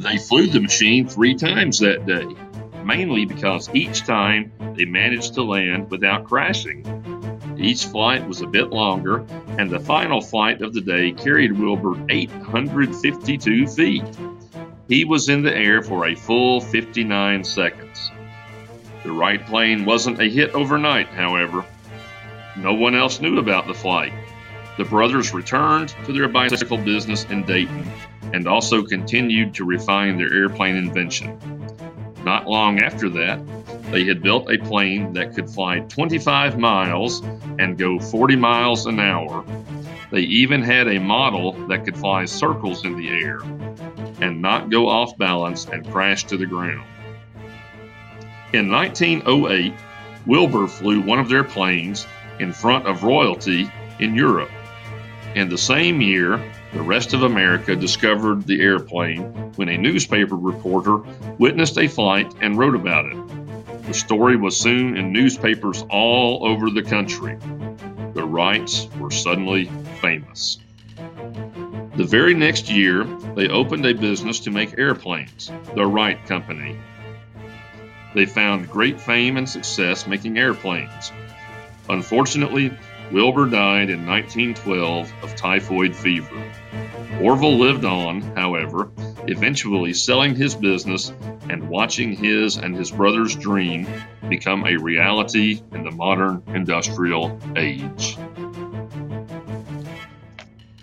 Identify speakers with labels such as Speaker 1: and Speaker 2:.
Speaker 1: They flew the machine 3 times that day, mainly because each time they managed to land without crashing. Each flight was a bit longer, and the final flight of the day carried Wilbur 852 feet. He was in the air for a full 59 seconds. The Wright plane wasn't a hit overnight, however. No one else knew about the flight. The brothers returned to their bicycle business in Dayton and also continued to refine their airplane invention. Not long after that, they had built a plane that could fly 25 miles and go 40 miles an hour. They even had a model that could fly circles in the air and not go off balance and crash to the ground. In 1908, Wilbur flew one of their planes in front of royalty in Europe. In the same year, the rest of America discovered the airplane when a newspaper reporter witnessed a flight and wrote about it. The story was soon in newspapers all over the country. The Wrights were suddenly famous. The very next year, they opened a business to make airplanes, the Wright Company. They found great fame and success making airplanes. Unfortunately, Wilbur died in 1912 of typhoid fever. Orville lived on, however, eventually selling his business and watching his and his brother's dream become a reality in the modern industrial age.